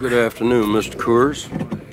Good afternoon, Mr. Coors.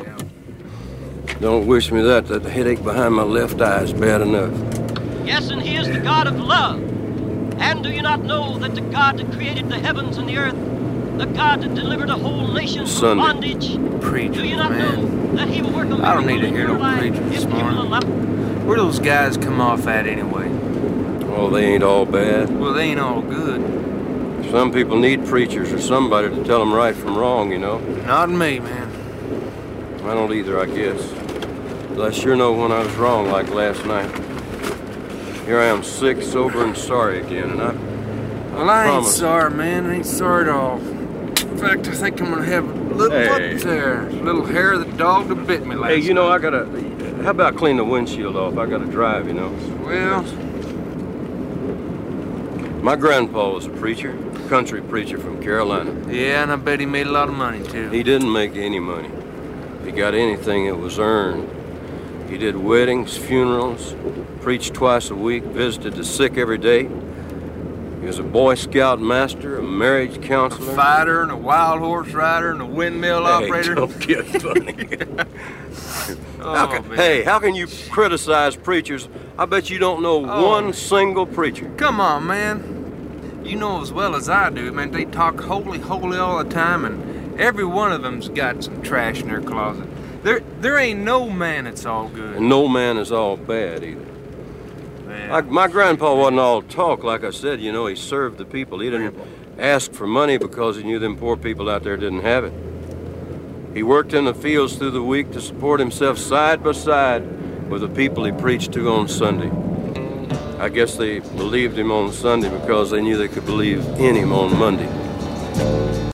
Don't wish me that. That headache behind my left eye is bad enough. Yes, and he is the God of love. And do you not know that the God that created the heavens and the earth, the God that delivered a whole nation from bondage, Preacher, do you not know that he will work a I don't need to miracle in hear your no life preacher this if you will morning. allow? Where those guys come off at anyway? Oh, they ain't all bad. Well, they ain't all good. Some people need preachers or somebody to tell them right from wrong, you know. Not me, man. I don't either, I guess. But I sure know when I was wrong, like last night. Here I am, sick, sober, and sorry again, and Well, I ain't sorry, man. I ain't sorry at all. In fact, I think I'm gonna have a little foot there. A little hair of the dog that bit me last Hey, you know, night. I gotta... How about clean the windshield off? I gotta drive, you know. Well, My grandpa was a preacher, country preacher from Carolina. yeah, and I bet he made a lot of money, too. He didn't make any money. He got anything, it was earned. He did weddings, funerals, preached twice a week, visited the sick every day. He was a Boy Scout master, a marriage counselor. A fighter and a wild horse rider and a windmill operator. Don't get funny. Man. How can you criticize preachers? I bet you don't know one single preacher. Come on, man. You know as well as I do, man, they talk holy all the time, and every one of them's got some trash in their closet. There ain't no man that's all good. And no man is all bad either. Yeah. My grandpa wasn't all talk, like I said, you know, he served the people. He didn't ask for money because he knew them poor people out there didn't have it. He worked in the fields through the week to support himself side by side with the people he preached to on Sunday. I guess they believed him on Sunday because they knew they could believe in him on Monday.